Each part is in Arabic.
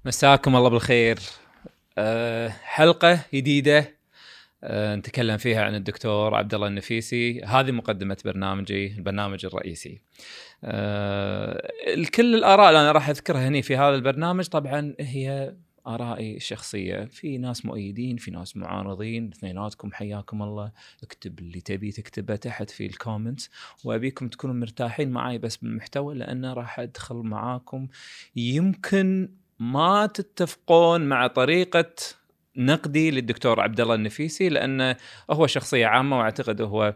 مساكم الله بالخير. حلقة جديدة نتكلم فيها عن الدكتور عبد الله النفيسي. هذه مقدمة برنامجي، البرنامج الرئيسي. كل الآراء اللي أنا راح أذكرها هنا في هذا البرنامج طبعا هي آرائي الشخصية. في ناس مؤيدين، في ناس معارضين، اثنيناتكم حياكم الله. اكتب اللي تبي تكتبه تحت في الكومنتس، وأبيكم تكونوا مرتاحين معي بس بالمحتوى، لأنه راح أدخل معاكم. يمكن ما تتفقون مع طريقة نقدي للدكتور عبد الله النفيسي، لأنه هو شخصية عامة، وأعتقد هو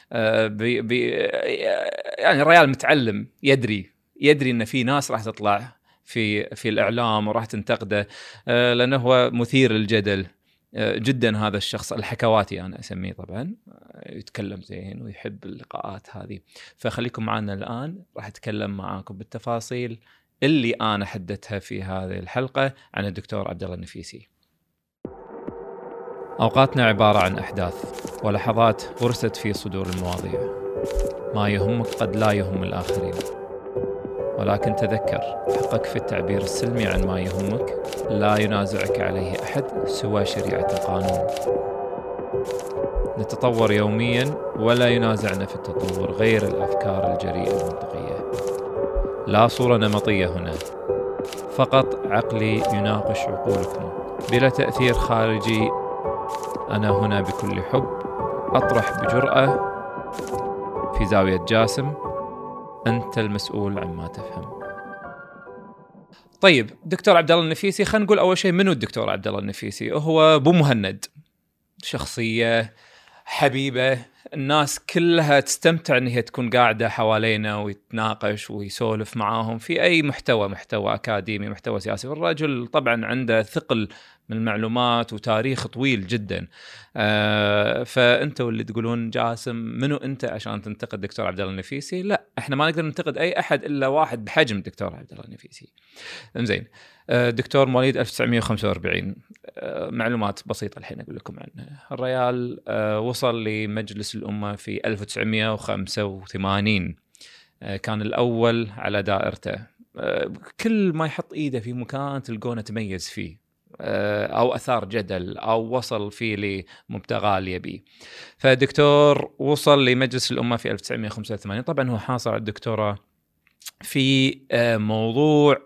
يعني الرجال متعلم، يدري إن في ناس راح تطلع في الإعلام وراح تنتقده، لأنه هو مثير للجدل جدا. هذا الشخص الحكواتي أنا أسميه، طبعا يتكلم زين ويحب اللقاءات هذه. فخليكم معنا الآن، راح أتكلم معاكم بالتفاصيل اللي أنا حددتها في هذه الحلقة عن الدكتور عبد الله النفيسي. أوقاتنا عبارة عن أحداث ولحظات غرست في صدور المواضيع. ما يهمك قد لا يهم الآخرين، ولكن تذكر حقك في التعبير السلمي عن ما يهمك لا ينازعك عليه أحد سوى شريعة القانون. نتطور يوميا ولا ينازعنا في التطور غير الأفكار الجريئة المنطقية. لا صورة نمطية هنا، فقط عقلي يناقش عقولكم بلا تأثير خارجي. أنا هنا بكل حب أطرح بجرأة في زاوية جاسم. أنت المسؤول عما تفهم. طيب، دكتور عبد الله النفيسي، خلينا نقول أول شيء منو الدكتور عبد الله النفيسي؟ هو أبو مهند، شخصية حبيبة، الناس كلها تستمتع أن هي تكون قاعدة حوالينا ويتناقش ويسولف معاهم في أي محتوى أكاديمي، محتوى سياسي. والرجل طبعا عنده ثقل من المعلومات وتاريخ طويل جدا. فأنتوا اللي تقولون جاسم منو أنت عشان تنتقد دكتور عبد الله النفيسي؟ لا، احنا ما نقدر ننتقد أي أحد إلا واحد بحجم دكتور عبد الله النفيسي. زين. دكتور مواليد 1945. معلومات بسيطة الحين أقول لكم عنه. الريال وصل لمجلس الأمة في 1985. كان الأول على دائرته. كل ما يحط إيده في مكان تلقونه تميز فيه، أو أثار جدل، أو وصل فيه لمبتغى يبيه. فدكتور وصل لمجلس الأمة في 1985. طبعا هو حاصل على الدكتوراه في موضوع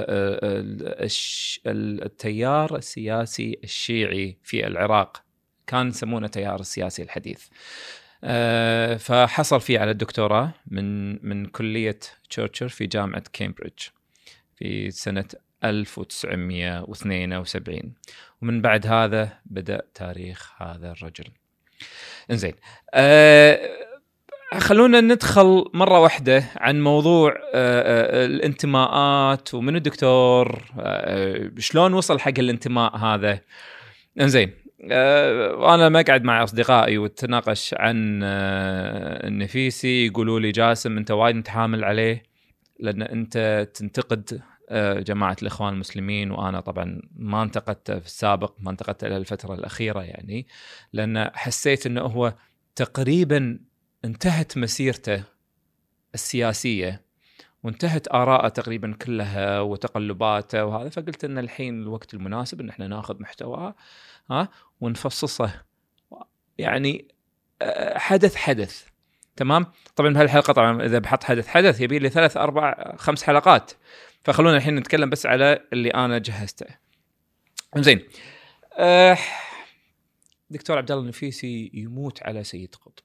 التيار السياسي الشيعي في العراق. كان يسمونه التيار السياسي الحديث. فحصل فيه على الدكتوراه من كلية تشرشر في جامعة كامبريدج في سنة 1972. ومن بعد هذا بدأ تاريخ هذا الرجل. إنزين. خلونا ندخل مرة واحدة عن موضوع الانتماءات ومن الدكتور، شلون وصل حق الانتماء هذا. إنزين. وأنا ما قاعد مع أصدقائي وتناقش عن النفيسي، يقولوا لي جاسم أنت وايد متحامل عليه لأن أنت تنتقد جماعة الإخوان المسلمين. وأنا طبعا ما انتقدته في السابق، ما انتقدته إلى الفترة الأخيرة، يعني لأن حسيت أنه هو تقريبا انتهت مسيرته السياسية وانتهت آراءه تقريبا كلها وتقلباته وهذا. فقلت أن الحين الوقت المناسب أن احنا ناخذ محتواه ونفصصه، يعني حدث. تمام. طبعا بهالحلقة طبعا إذا بحط حدث يبي لي 3 4 5 حلقات، فخلونا الحين نتكلم بس على اللي أنا جهزته. زين. دكتور عبد الله النفيسي يموت على سيد قطب.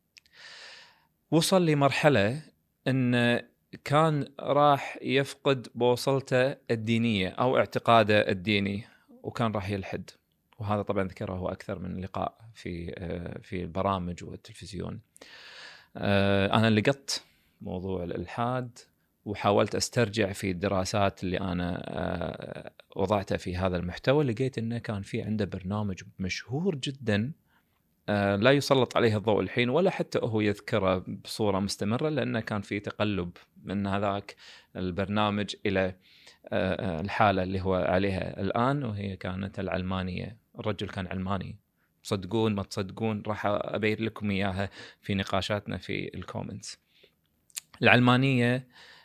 وصل لمرحلة أن كان راح يفقد بوصلته الدينية أو اعتقاده الديني، وكان راح يلحد. وهذا طبعا ذكره أكثر من لقاء في البرامج والتلفزيون. أنا لقطت موضوع الإلحاد وحاولت أسترجع في الدراسات اللي أنا وضعتها في هذا المحتوى. لقيت أنه كان في عنده برنامج مشهور جدا لا يسلط عليه الضوء الحين، ولا حتى هو يذكره بصورة مستمرة، لأنه كان في تقلب من هذاك البرنامج إلى الحالة اللي هو عليها الآن، وهي كانت العلمانية. الرجل كان علماني، تصدقون ما تصدقون راح أبين لكم إياها في نقاشاتنا في الكومنتس. العلمانية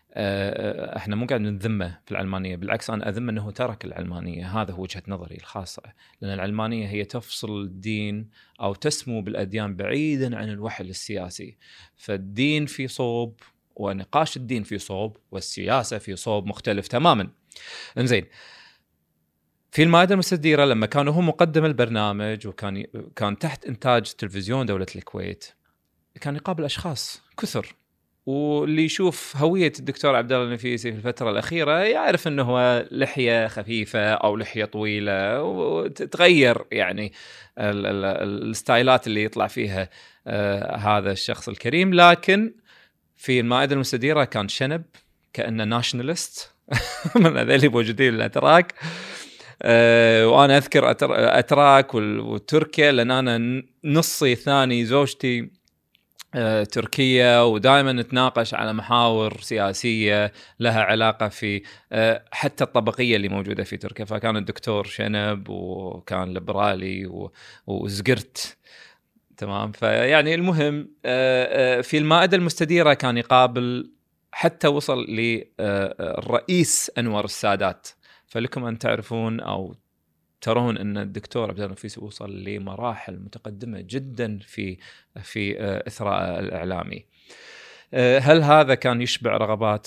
احنا مو قاعد نذمه في العلمانيه، بالعكس انا اذم انه ترك العلمانيه. هذا هو وجهه نظري الخاصه، لان العلمانيه هي تفصل الدين او تسمو بالاديان بعيدا عن الوحل السياسي. فالدين في صوب، ونقاش الدين في صوب، والسياسه في صوب مختلف تماما. انزين، في المائدة المستديرة لما كان هو مقدم البرنامج وكان تحت إنتاج تلفزيون دولة الكويت، كان يقابل أشخاص كثر، واللي يشوف هوية الدكتور عبد الله النفيسي في الفترة الأخيرة يعرف أنه هو لحية خفيفة أو لحية طويلة، وتتغير يعني الستايلات اللي يطلع فيها هذا الشخص الكريم. لكن في المائدة المستديرة كان شنب، كأنه ناشناليست من هذول اللي موجودين الأتراك. وأنا أذكر أتراك وتركيا، لأن أنا نصي ثاني زوجتي تركيا، ودائما نتناقش على محاور سياسية لها علاقة في حتى الطبقية اللي موجودة في تركيا. فكان الدكتور شنب، وكان ليبرالي وزقرت، تمام. فيعني المهم في المائدة المستديرة كان يقابل، حتى وصل للرئيس أنور السادات. فلكم أن تعرفون أو ترون أن الدكتور عبد الله النفيسي وصل لمراحل متقدمة جدا في إثراء الإعلامي. هل هذا كان يشبع رغبات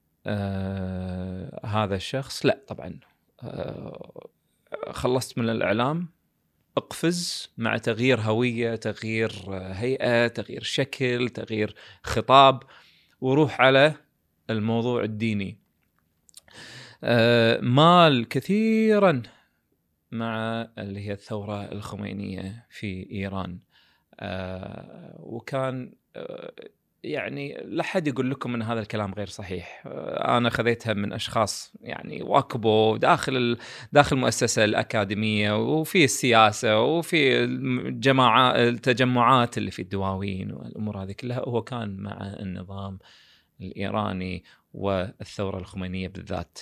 هذا الشخص؟ لا طبعا. خلصت من الإعلام، اقفز مع تغيير هوية، تغيير هيئة، تغيير شكل، تغيير خطاب، وروح على الموضوع الديني. مال كثيرا مع اللي هي الثورة الخمينية في إيران، وكان يعني لا حد يقول لكم أن هذا الكلام غير صحيح. أنا خذيتها من أشخاص يعني واكبوا داخل المؤسسة الأكاديمية، وفي السياسة، وفي التجمعات اللي في الدواوين والأمور هذه كلها. هو كان مع النظام الإيراني والثورة الخمينية بالذات.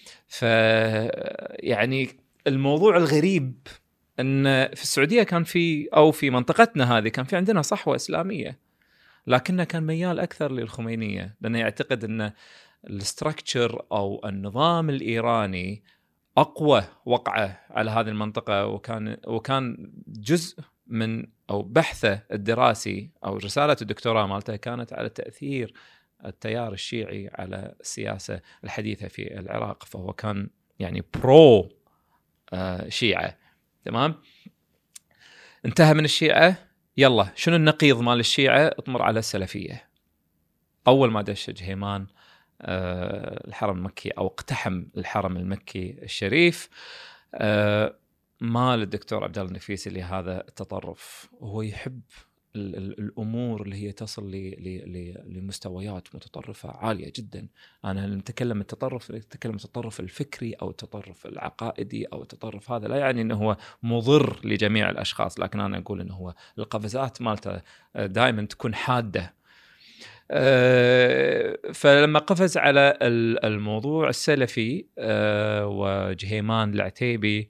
يعني الموضوع الغريب أن في السعودية كان في، أو في منطقتنا هذه كان في عندنا صحوة إسلامية، لكنه كان ميال أكثر للخمينية، لأنه يعتقد أن الاستراكتشر أو النظام الإيراني أقوى وقعة على هذه المنطقة. وكان جزء من أو بحثه الدراسي أو رسالة الدكتوراه مالته كانت على تأثير التيار الشيعي على السياسة الحديثة في العراق. فهو كان يعني برو شيعة، تمام. انتهى من الشيعة، يلا شنو النقيض مال الشيعة؟ اطمر على السلفية. أول ما دش جهيمان الحرم المكي أو اقتحم الحرم المكي الشريف، مال الدكتور عبد الله النفيسي لهذا التطرف. وهو يحب الأمور اللي هي تصل لمستويات متطرفة عالية جدا. أنا نتكلم التطرف الفكري أو التطرف العقائدي أو التطرف هذا لا يعني أنه هو مضر لجميع الأشخاص، لكن أنا أقول أنه هو القفزات مالته دائما تكون حادة. فلما قفز على الموضوع السلفي وجهيمان العتيبي،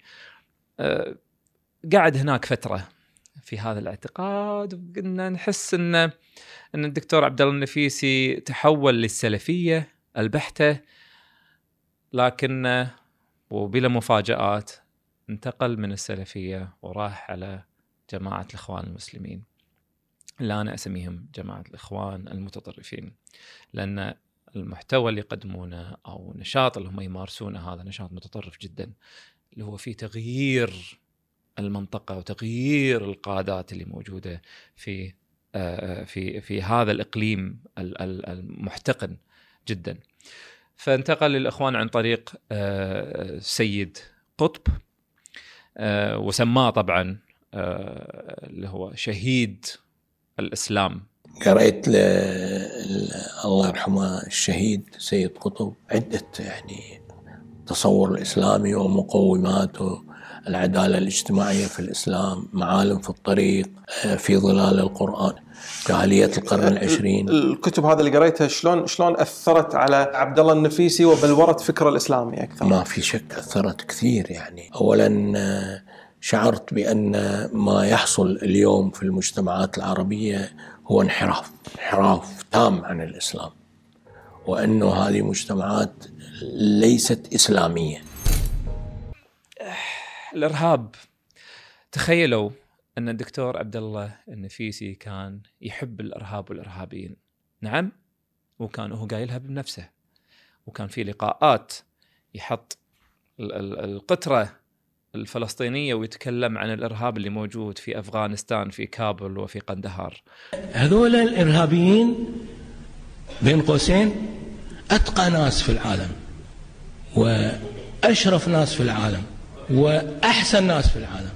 قاعد هناك فترة في هذا الاعتقاد، وقلنا نحس ان الدكتور عبد الله النفيسي تحول للسلفية البحتة، لكن وبلا مفاجآت انتقل من السلفية وراح على جماعة الإخوان المسلمين، اللي أنا أسميهم جماعة الإخوان المتطرفين، لأن المحتوى اللي يقدمونه أو النشاط اللي هم يمارسونه هذا نشاط متطرف جدا، اللي هو فيه تغيير المنطقة وتغيير القادات اللي موجودة في هذا الإقليم المحتقن جدا. فانتقل للإخوان عن طريق سيد قطب، وسماه طبعا اللي هو شهيد الإسلام. قرأت الله يرحمه الشهيد سيد قطب عدة يعني تصور الإسلامي ومقوماته، العدالة الاجتماعية في الإسلام، معالم في الطريق، في ظلال القرآن، جاهلية القرن العشرين. الكتب هذا اللي قريتها شلون أثرت على عبد الله النفيسي وبلورت فكر الإسلامي أكثر؟ ما في شك أثرت كثير. يعني أولا شعرت بأن ما يحصل اليوم في المجتمعات العربية هو انحراف تام عن الإسلام، وأنه هذه مجتمعات ليست إسلامية. الإرهاب، تخيلوا أن الدكتور عبد الله النفيسي كان يحب الإرهاب والإرهابيين. نعم، وكان هو قايلها بنفسه، وكان في لقاءات يحط القطرة الفلسطينية ويتكلم عن الإرهاب اللي موجود في أفغانستان، في كابل وفي قندهار. هذول الإرهابيين بين قوسين أتقى ناس في العالم، وأشرف ناس في العالم، وأحسن ناس في العالم.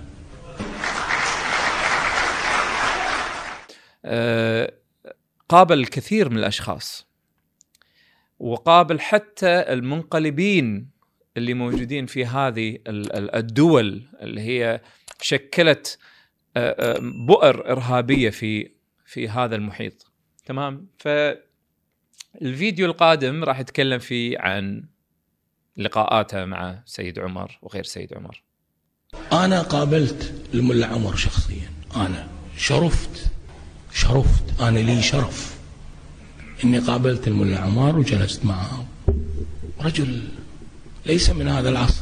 قابل الكثير من الأشخاص، وقابل حتى المنقلبين اللي موجودين في هذه الدول اللي هي شكلت بؤر إرهابية في هذا المحيط. تمام. فالفيديو القادم راح يتكلم فيه عن لقاءاته مع سيد عمر وغير سيد عمر. أنا قابلت الملا عمر شخصيا، أنا شرفت، أنا لي شرف إني قابلت الملا عمر وجلست معه. رجل ليس من هذا العصر،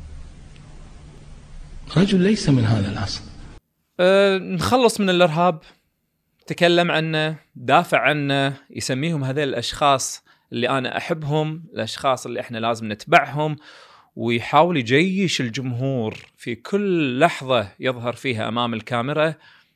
رجل ليس من هذا العصر. نخلص من الإرهاب، تكلم عنه، دافع عنه، يسميهم هذول الأشخاص اللي أنا أحبهم، الأشخاص اللي إحنا لازم نتبعهم، ويحاول يجيش الجمهور في كل لحظة يظهر فيها أمام الكاميرا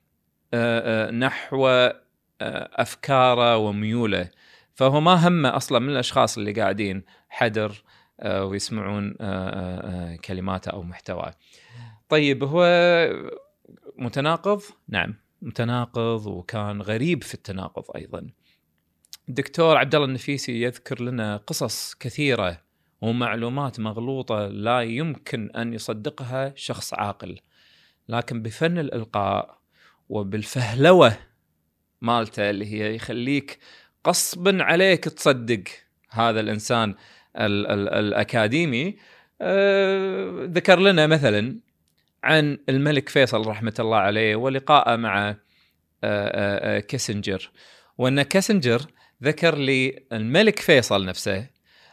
نحو أفكاره وميوله. فهو ما همه أصلا من الأشخاص اللي قاعدين حدر ويسمعون كلماته أو محتواه. طيب، هو متناقض؟ نعم متناقض، وكان غريب في التناقض أيضا. الدكتور عبد الله النفيسي يذكر لنا قصص كثيرة ومعلومات مغلوطة لا يمكن أن يصدقها شخص عاقل، لكن بفن الإلقاء وبالفهلوة مالته اللي هي يخليك قصبا عليك تصدق هذا الإنسان الأكاديمي. ذكر لنا مثلا عن الملك فيصل رحمة الله عليه ولقاءه مع كيسنجر، وأن كيسنجر ذكر لي الملك فيصل نفسه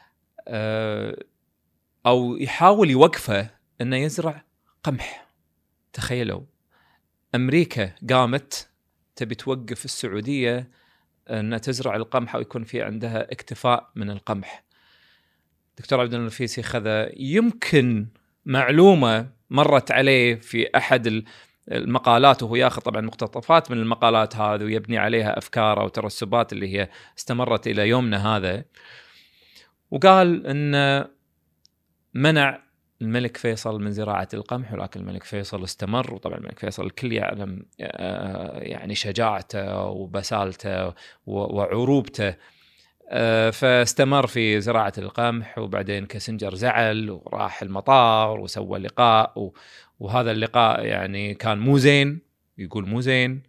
أو يحاول يوقفه أنه يزرع قمح. تخيلوا، أمريكا قامت تبي توقف السعودية أنها تزرع القمح ويكون في عندها اكتفاء من القمح. دكتور عبد الله النفيسي خذ يمكن معلومة مرت عليه في أحد المقالات، وهو ياخذ طبعا مقتطفات من المقالات هذه ويبني عليها أفكاره وترسبات اللي هي استمرت إلى يومنا هذا، وقال أن منع الملك فيصل من زراعة القمح، ولكن الملك فيصل استمر. وطبعا الملك فيصل الكل يعلم يعني شجاعته وبسالته وعروبته، فاستمر في زراعة القمح. وبعدين كيسنجر زعل وراح المطار وسوى لقاء، وهذا اللقاء يعني كان مو زين، يقول مو زين،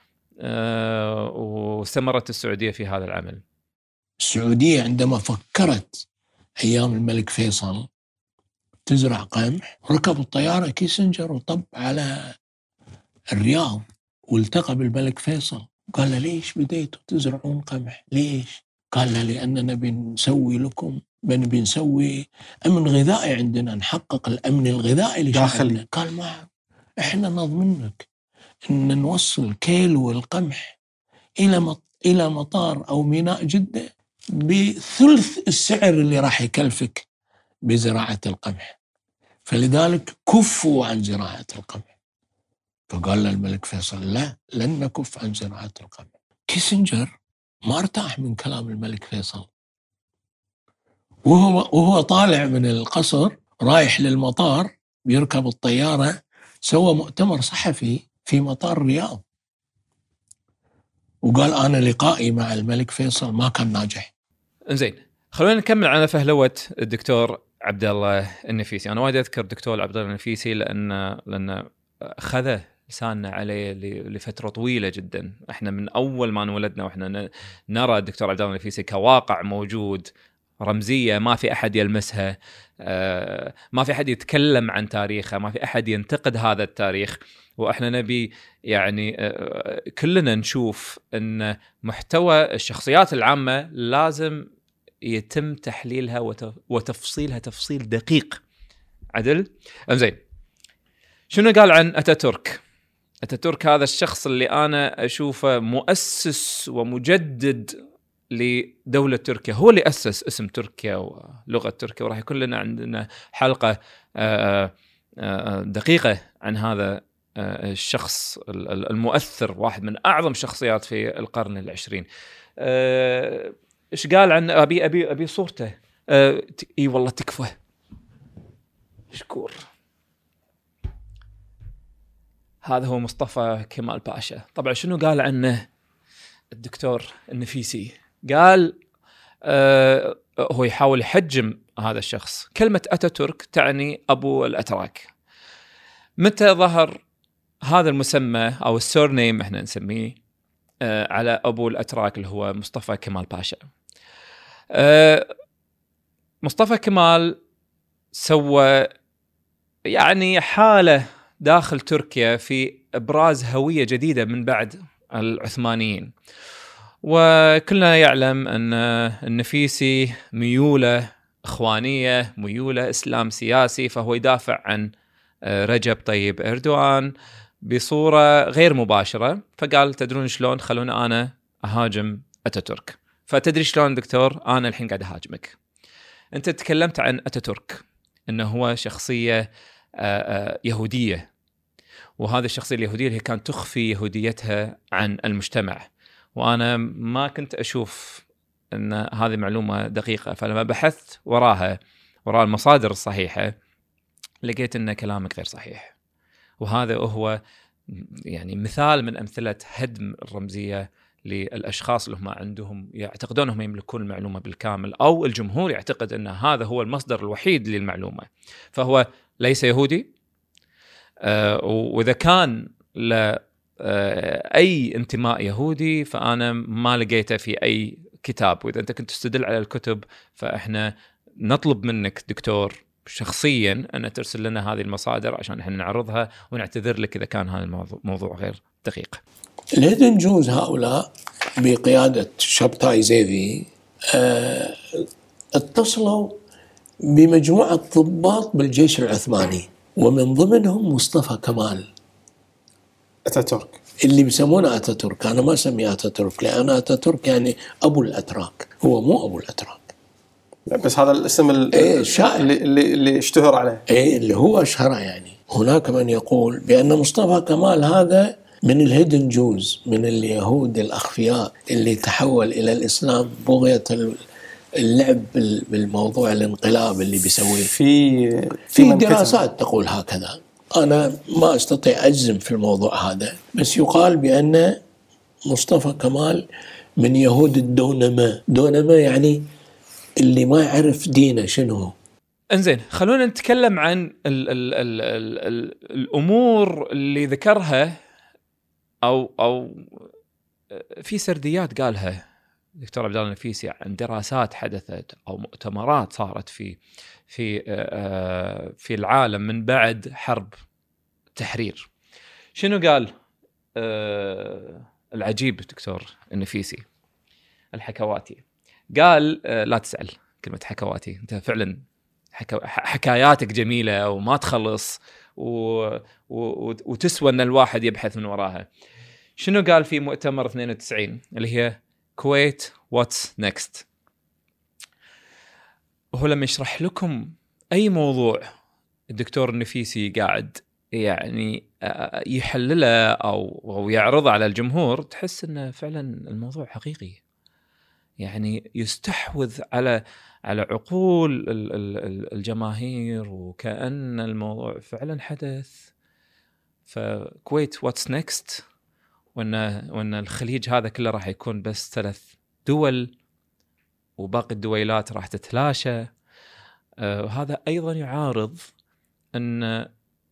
واستمرت السعودية في هذا العمل. السعودية عندما فكرت أيام الملك فيصل تزرع قمح، ركب الطيارة كيسنجر وطب على الرياض والتقى بالملك فيصل، قال له ليش بديتوا تزرعون قمح؟ ليش؟ قال له لأننا بنسوي لكم، بنسوي أمن غذائي عندنا، نحقق الأمن الغذائي لشعبنا. قال ما إحنا نضمنك إن نوصل كيلو القمح إلى مطار أو ميناء جدة بثلث السعر اللي راح يكلفك بزراعة القمح، فلذلك كفوا عن زراعة القمح. فقال له الملك فيصل لا، لن نكف عن زراعة القمح. كيسنجر ما ارتاح من كلام الملك فيصل، وهو طالع من القصر رايح للمطار بيركب الطيارة، سوى مؤتمر صحفي في مطار الرياض وقال أنا لقائي مع الملك فيصل ما كان ناجح. إنزين، خلونا نكمل على فهلوة الدكتور عبد الله النفيسي. أنا وايد أذكر الدكتور عبد الله النفيسي لأن خذ لساننا عليه لفترة طويلة جدا. احنا من أول ما انولدنا واحنا نرى الدكتور عبد الله النفيسي كواقع موجود، رمزية ما في أحد يلمسها، ما في أحد يتكلم عن تاريخه، ما في أحد ينتقد هذا التاريخ. وإحنا نبي يعني كلنا نشوف أن محتوى الشخصيات العامة لازم يتم تحليلها وتفصيلها تفصيل دقيق. عدل زين. شنو قال عن أتاتورك؟ أتاتورك هذا الشخص اللي أنا أشوفه مؤسس ومجدد لدولة تركيا، هو اللي أسس اسم تركيا ولغة تركيا، وراح يكون لنا عندنا حلقة دقيقة عن هذا الشخص المؤثر، واحد من أعظم شخصيات في القرن العشرين. إيش قال عن أبي صورته؟ إي والله تكفى. شكور. هذا هو مصطفى كمال باشا. طبعا شنو قال عنه الدكتور النفيسي؟ قال هو يحاول يحجم هذا الشخص. كلمة أتاتورك تعني أبو الأتراك. متى ظهر هذا المسمى أو السورنيم احنا نسميه على أبو الأتراك اللي هو مصطفى كمال باشا؟ مصطفى كمال سوى يعني حالة داخل تركيا في إبراز هوية جديدة من بعد العثمانيين. وكلنا يعلم أن النفيسي ميوله إخوانية، ميوله إسلام سياسي، فهو يدافع عن رجب طيب إردوغان بصورة غير مباشرة. فقال تدرون شلون؟ خلونا أنا أهاجم أتاتورك. فتدري شلون دكتور؟ أنا الحين قاعد أهاجمك. أنت تكلمت عن أتاتورك أنه هو شخصية يهودية، وهذه الشخصية اليهودية اللي كانت تخفي يهوديتها عن المجتمع، وأنا ما كنت أشوف أن هذه معلومة دقيقة. فلما بحثت وراء المصادر الصحيحة لقيت أن كلامك غير صحيح. وهذا هو يعني مثال من أمثلة هدم الرمزية للأشخاص اللي هم عندهم يعتقدون أنهم يملكون المعلومة بالكامل، أو الجمهور يعتقد أن هذا هو المصدر الوحيد للمعلومة. فهو ليس يهودي، وإذا كان أي انتماء يهودي فأنا ما لقيته في أي كتاب. وإذا أنت كنت تستدل على الكتب فإحنا نطلب منك دكتور شخصيا أن ترسل لنا هذه المصادر عشان إحنا نعرضها، ونعتذر لك إذا كان هذا الموضوع غير دقيق. الهيدن جوز هؤلاء بقيادة شابتاي زيفي اتصلوا بمجموعة ضباط بالجيش العثماني، ومن ضمنهم مصطفى كمال أتاتورك اللي بيسمونه أتاتورك. أنا ما أسميه أتاتورك لأن أتاتورك يعني أبو الأتراك، هو مو أبو الأتراك، بس هذا الاسم اللي اشتهر عليه، اللي هو أشهره. يعني هناك من يقول بأن مصطفى كمال هذا من الهيدن جوز، من اليهود الأخفياء اللي تحول إلى الإسلام بغية اللعب بالموضوع الانقلاب اللي بيسويه. في دراسات تقول هكذا. أنا ما أستطيع أجزم في الموضوع هذا، بس يقال بأن مصطفى كمال من يهود الدونما. دونما يعني اللي ما يعرف دينه شنو. انزين، خلونا نتكلم عن الأمور اللي ذكرها أو في سرديات قالها دكتور عبد الله النفيسي عن دراسات حدثت أو مؤتمرات صارت في العالم من بعد حرب التحرير. شنو قال العجيب دكتور النفيسي الحكواتي؟ قال لا تسأل كلمة حكواتي، أنت فعلا حكاياتك جميلة وما تخلص وتسوى أن الواحد يبحث من وراها. شنو قال في مؤتمر 92 اللي هي كويت واتس نيكست؟ وهو لما يشرح لكم أي موضوع الدكتور النفيسي قاعد يعني يحلله أو يعرضه على الجمهور، تحس أنه فعلا الموضوع حقيقي، يعني يستحوذ على عقول الجماهير وكأن الموضوع فعلا حدث. فكويت واتس نيكست، وأن الخليج هذا كله راح يكون بس 3 دول وباقي الدويلات راح تتلاشى. وهذا أيضا يعارض أن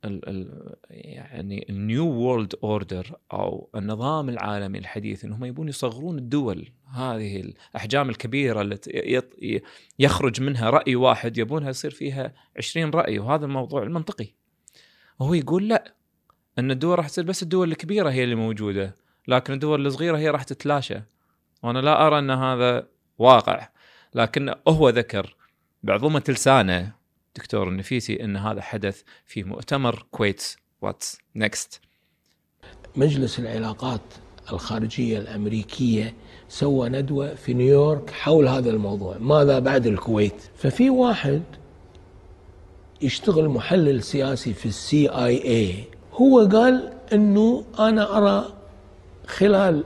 يعني النيو وورلد اوردر او النظام العالمي الحديث انهم يبون يصغرون الدول، هذه الاحجام الكبيره التي يخرج منها راي واحد يبونها يصير فيها 20 راي. وهذا الموضوع المنطقي. وهو يقول لا، ان الدول راح تصير بس الدول الكبيره هي اللي موجوده، لكن الدول الصغيره هي راح تتلاشى. وانا لا ارى ان هذا واقع. لكن هو ذكر بعظمة لسانه دكتور النفيسي أن هذا حدث في مؤتمر كويت واتس نيكست. مجلس العلاقات الخارجية الأمريكية سوى ندوة في نيويورك حول هذا الموضوع، ماذا بعد الكويت. ففي واحد يشتغل محلل سياسي في CIA، هو قال أنه أنا أرى خلال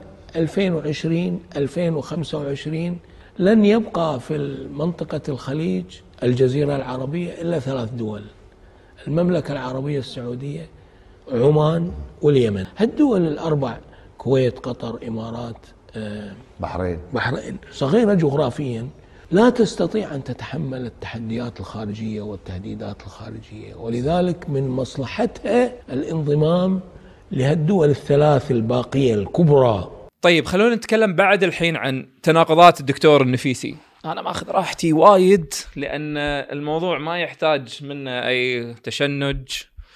2020-2025 لن يبقى في منطقة الخليج الجزيرة العربية إلا 3 دول: المملكة العربية السعودية، عمان، واليمن. هالدول ال4 كويت، قطر، إمارات، بحرين صغيرة جغرافيا، لا تستطيع أن تتحمل التحديات الخارجية والتهديدات الخارجية، ولذلك من مصلحتها الانضمام لهالدول ال3 الباقية الكبرى. طيب خلونا نتكلم بعد الحين عن تناقضات الدكتور النفيسي. أنا ماخذ راحتي وايد لأن الموضوع ما يحتاج منه أي تشنج،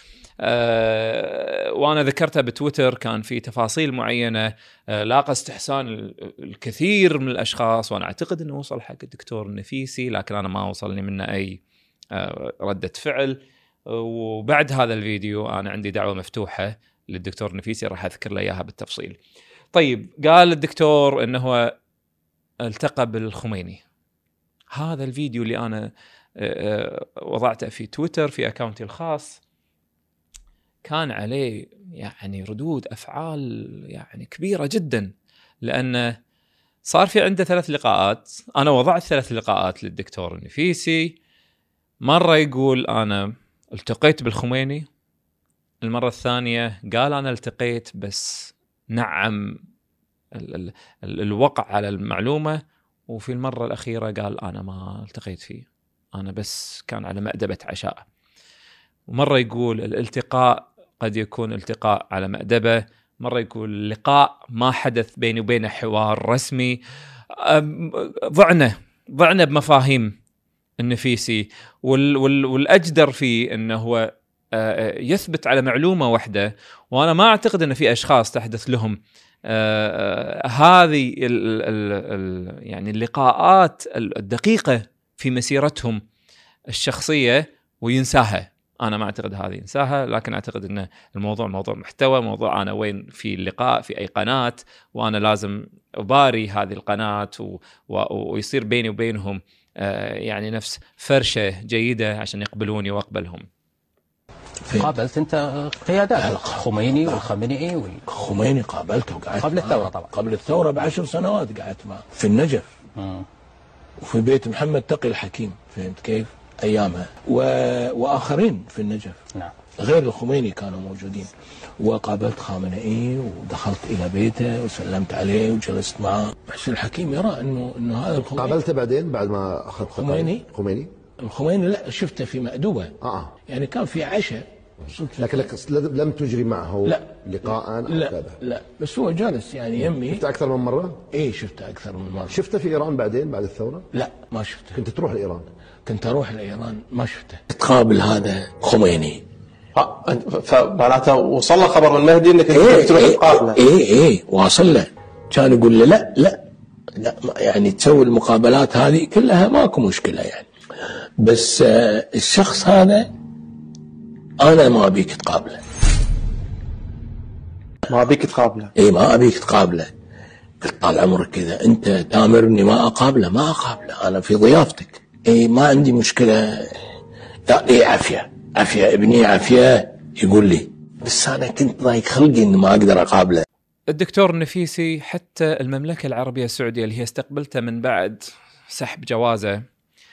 وأنا ذكرتها بتويتر، كان في تفاصيل معينة لاقى استحسان الكثير من الأشخاص، وأنا أعتقد أنه وصل حق الدكتور النفيسي، لكن أنا ما وصلني منه أي ردة فعل. وبعد هذا الفيديو أنا عندي دعوة مفتوحة للدكتور النفيسي، راح أذكر له إياها بالتفصيل. طيب، قال الدكتور أنه التقى بالخميني. هذا الفيديو اللي أنا وضعته في تويتر في أكاونتي الخاص كان عليه يعني ردود أفعال يعني كبيرة جدا، لأن صار في عنده 3 لقاءات. أنا وضعت 3 لقاءات للدكتور النفيسي. مرة يقول أنا التقيت بالخميني، المرة الثانية قال أنا التقيت بس نعم الوقع على المعلومة، وفي المرة الأخيرة قال أنا ما التقيت فيه، أنا بس كان على مأدبة عشاء. ومرة يقول الالتقاء قد يكون التقاء على مأدبة، مرة يقول اللقاء ما حدث بيني وبينه حوار رسمي. ضعنا بمفاهيم النفيسي، والأجدر فيه أنه هو يثبت على معلومة واحدة، وأنا ما أعتقد أن في أشخاص تحدث لهم هذه يعني اللقاءات الدقيقة في مسيرتهم الشخصية وينساها. أنا ما أعتقد هذه ينساها، لكن أعتقد أن الموضوع موضوع محتوى، موضوع أنا وين في اللقاء في أي قناة، وأنا لازم أباري هذه القناة ويصير بيني وبينهم يعني نفس فرشة جيدة عشان يقبلوني وأقبلهم. قابلت أنت قيادات الخميني والخامنئي الخميني قابلته وقعدت قبل الثورة طبعا، قبل الثورة ب10 سنوات قعدت معه في النجف وفي بيت محمد تقي الحكيم، فهمت كيف أيامها، وآخرين في النجف. نعم. غير الخميني كانوا موجودين. وقابلت خامنئي ودخلت إلى بيته وسلمت عليه وجلست معه. حسين الحكيم يرى إنه هذا الخميني. قابلته بعدين بعد ما أخذ الخميني لا، شفته في مأدوبة. يعني كان في عشاء، لكن لم تجري معه لا لقاء لا بس هو جالس يعني يمي. شفته أكثر من مرة؟ إيه شفته أكثر من مرة. شفته في إيران بعدين بعد الثورة؟ لا ما شفته. كنت تروح لإيران؟ كنت أروح لإيران، ما شفته. تقابل هذا خميني. فمعناته وصل له خبر من مهدي انك تروح تقابله. ايه واصل له. كان يقول له لا يعني تسوي المقابلات هذه كلها ماكو مشكلة يعني، بس الشخص هذا أنا ما أبيك تقابله. ما أبيك تقابله؟ إيه ما أبيك تقابله. قلت طال عمرك كذا أنت تأمرني ما أقابله، ما أقابله، أنا في ضيافتك. إيه ما عندي مشكلة. إيه عافية ابني عافية، يقول لي، بس أنا كنت ضايق خلقي إنه ما أقدر أقابله. الدكتور النفيسي حتى المملكة العربية السعودية اللي هي استقبلته من بعد سحب جوازه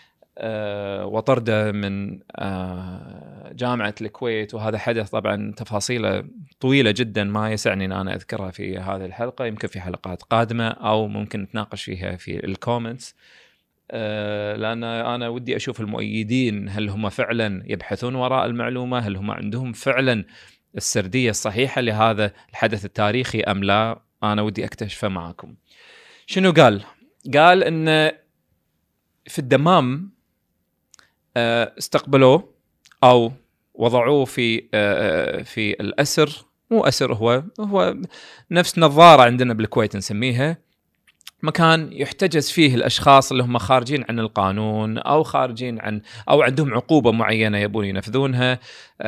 وطرده من جامعة الكويت، وهذا حدث طبعا تفاصيله طويلة جدا ما يسعني أن أنا أذكرها في هذه الحلقة، يمكن في حلقات قادمة أو ممكن نتناقش فيها في الكومنتس، لأن أنا ودي أشوف المؤيدين هل هم فعلا يبحثون وراء المعلومة، هل هم عندهم فعلا السردية الصحيحة لهذا الحدث التاريخي أم لا. أنا ودي أكتشفه معكم. شنو قال إن في الدمام استقبلوه أو وضعوه في الأسر، مو أسر، هو نفس نظارة عندنا بالكويت نسميها، مكان يحتجز فيه الأشخاص اللي هم خارجين عن القانون أو خارجين عن أو عندهم عقوبة معينة يبون ينفذونها.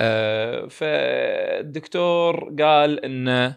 فالدكتور قال إن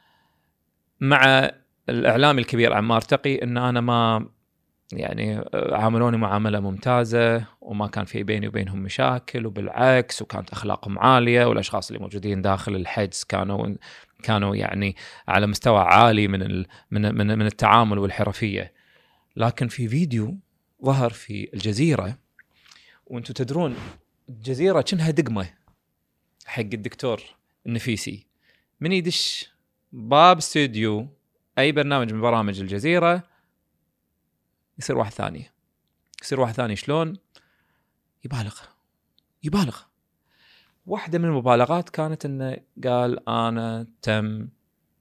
مع الإعلام الكبير عمار تقي إن أنا ما يعني عاملوني معاملة ممتازة وما كان في بيني وبينهم مشاكل، وبالعكس وكانت أخلاقهم عالية، والأشخاص اللي موجودين داخل الحجز كانوا يعني على مستوى عالي من التعامل والحرفية. لكن في فيديو ظهر في الجزيرة، وانتم تدرون الجزيرة كأنها دقمة حق الدكتور النفيسي، من يدش باب استوديو أي برنامج من برامج الجزيرة يصير واحد ثاني. شلون؟ يبالغ. واحدة من المبالغات كانت إنه قال أنا تم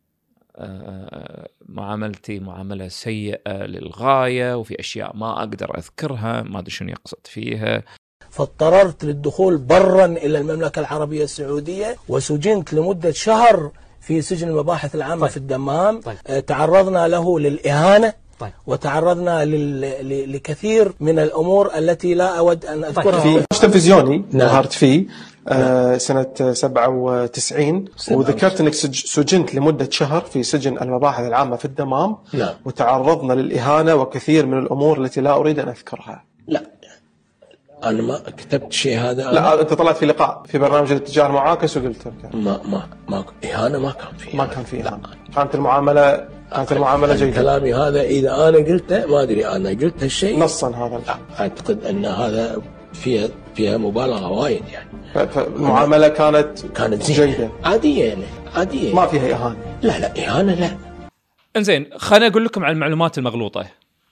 معاملتي معاملة سيئة للغاية، وفي أشياء ما أقدر أذكرها، ما أدري شنو يقصد فيها. فاضطررت للدخول برا إلى المملكة العربية السعودية، وسجنت لمدة شهر في سجن المباحث العامة في الدمام. تعرضنا له للإهانة، وتعرضنا لكثير من الأمور التي لا أود أن أذكرها. في تلفزيوني ظهرت فيه سنة 97 وذكرت أنك سجنت لمدة شهر في سجن المباحث العامة في الدمام. وتعرضنا للإهانة وكثير من الأمور التي لا أريد أن أذكرها. لا، أنا ما كتبت شيء هذا. لا، أنت طلعت في لقاء في برنامج الاتجاه المعاكس وقلت ما إهانة ما كان فيه. لا. كانت المعاملة جيدة. كلامي هذا إذا أنا قلته ما أدري أنا قلت هالشيء نصا هذا. لا، أعتقد أن هذا فيها مبالغة وايد يعني. فالمعاملة كانت جيدة عادية ما فيها إهانة. لا إهانة لا. انزين، خليني أقول لكم عن المعلومات المغلوطة.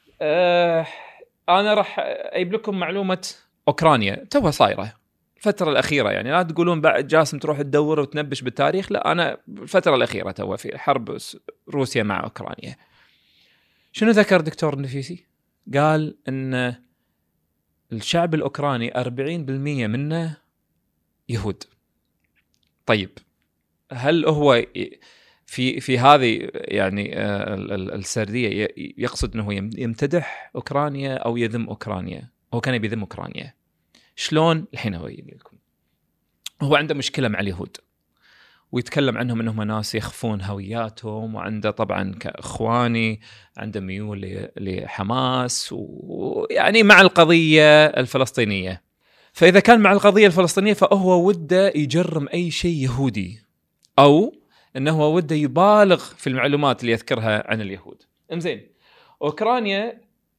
أنا راح أجيب لكم معلومة أوكرانيا توها صايرة الفترة الأخيرة، يعني لا تقولون بعد جاسم تروح تدور وتنبش بالتاريخ، لا، أنا الفترة الأخيرة توها في حرب روسيا مع أوكرانيا. شنو ذكر دكتور النفيسي؟ قال إن الشعب الأوكراني 40% منه يهود. طيب، هل هو في هذه يعني السردية يقصد أنه يمتدح أوكرانيا أو يذم أوكرانيا؟ هو كان يذم أوكرانيا. شلون؟ الحين هو يقول لكم هو عنده مشكلة مع اليهود، ويتكلم عنهم أنهم ناس يخفون هوياتهم، وعنده طبعا كإخواني عنده ميول لحماس، ويعني مع القضية الفلسطينية. فإذا كان مع القضية الفلسطينية فهو وده يجرم أي شيء يهودي، أو أنه هو وده يبالغ في المعلومات اللي يذكرها عن اليهود. إنزين، أوكرانيا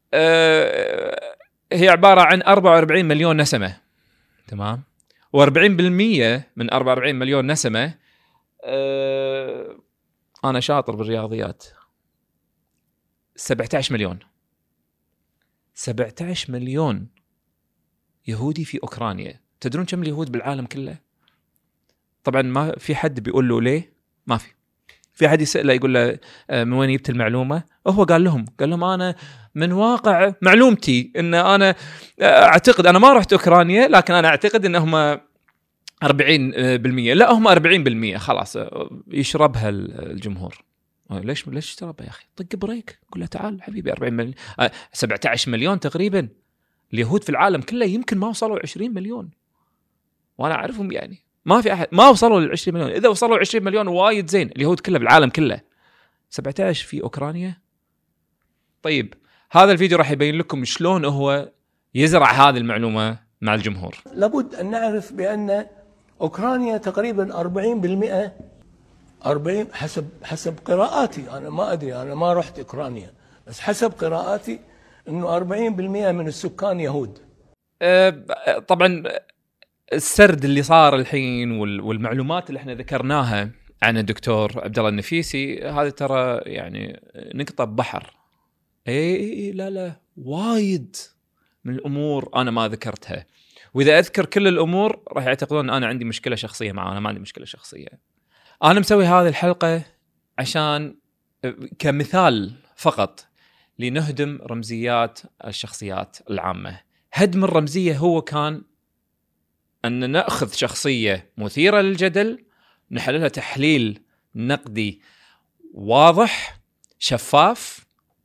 هي عبارة عن 44 مليون نسمة، تمام؟ و40% من 44 مليون نسمة، أنا شاطر بالرياضيات، 17 مليون يهودي في أوكرانيا. تدرون كم اليهود بالعالم كله؟ طبعا ما في حد بيقول له ليه، ما في حد يسأله يقول له من وين جبت المعلومة. هو قال لهم أنا من واقع معلومتي إن أنا أعتقد، أنا ما رحت أوكرانيا، لكن أنا أعتقد إنهم 40%. لا، هم 40% خلاص يشربها الجمهور. ليش تشربها يا أخي؟ طق بريك، قل له تعال حبيبي. 40 مليون 17 مليون تقريبا اليهود في العالم كله، يمكن ما وصلوا 20 مليون، وأنا أعرفهم يعني ما في أحد ما وصلوا ل 20 مليون. إذا وصلوا 20 مليون وايد زين، اليهود كله بالعالم كله، 17 في أوكرانيا. طيب، هذا الفيديو راح يبين لكم شلون هو يزرع هذه المعلومة مع الجمهور. لابد أن نعرف بأن أوكرانيا تقريبا 40%، 40 حسب قراءاتي، أنا ما أدري، أنا ما رحت أوكرانيا، بس حسب قراءاتي إنه 40% من السكان يهود. طبعا السرد اللي صار الحين والمعلومات اللي احنا ذكرناها عن الدكتور عبد الله النفيسي، هذا ترى يعني نقطة بحر. لا وايد من الأمور أنا ما ذكرتها، وإذا أذكر كل الأمور راح يعتقدون أنا عندي مشكلة شخصية معه. أنا ما عندي مشكلة شخصية. أنا مسوي هذه الحلقة عشان كمثال فقط لنهدم رمزيات الشخصيات العامة. هدم الرمزية هو كان أن نأخذ شخصية مثيرة للجدل، نحللها تحليل نقدي واضح شفاف،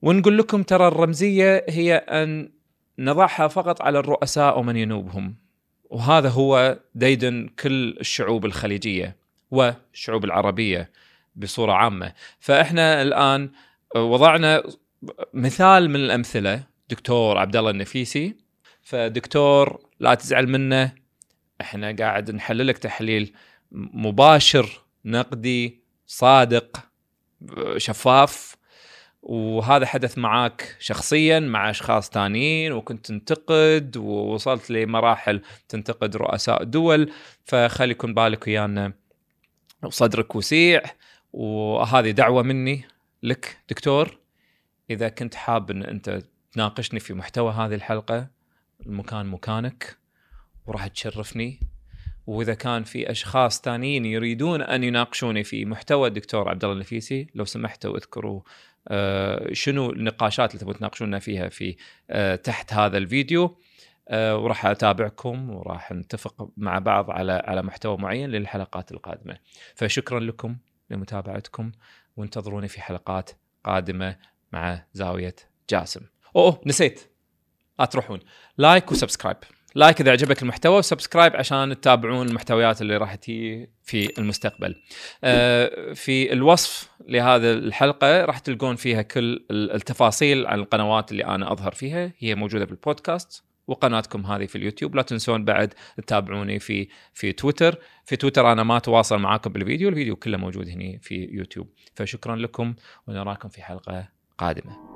ونقول لكم ترى الرمزية هي أن نضعها فقط على الرؤساء ومن ينوبهم، وهذا هو ديدن كل الشعوب الخليجية والشعوب العربية بصورة عامة. فإحنا الآن وضعنا مثال من الأمثلة دكتور عبد الله النفيسي. فدكتور لا تزعل منه، إحنا قاعد نحللك تحليل مباشر نقدي صادق شفاف، وهذا حدث معاك شخصيا مع أشخاص تانيين، وكنت تنتقد ووصلت لمراحل تنتقد رؤساء دول، فخلي يكون بالك ويانا وصدرك وسيع. وهذه دعوة مني لك دكتور، إذا كنت حاب أن أنت تناقشني في محتوى هذه الحلقة، المكان مكانك وراح تشرفني. وإذا كان في أشخاص تانيين يريدون أن يناقشوني في محتوى الدكتور عبد الله النفيسي، لو سمحتوا اذكروا شنو النقاشات اللي تبغوا تناقشونا فيها في تحت هذا الفيديو، وراح أتابعكم وراح نتفق مع بعض على محتوى معين للحلقات القادمة. فشكرا لكم لمتابعتكم، وانتظروني في حلقات قادمة مع زاوية جاسم. نسيت تروحون لايك وسبسكرايب. لايك إذا عجبك المحتوى، وسبسكرايب عشان تتابعون المحتويات اللي راح تيجي في المستقبل. في الوصف لهذا الحلقة راح تلقون فيها كل التفاصيل عن القنوات اللي أنا أظهر فيها، هي موجودة بالبودكاست وقناتكم هذه في اليوتيوب. لا تنسون بعد تتابعوني في تويتر. في تويتر أنا ما تواصل معاكم بالفيديو، الفيديو كله موجود هنا في يوتيوب. فشكرا لكم، ونراكم في حلقة قادمة.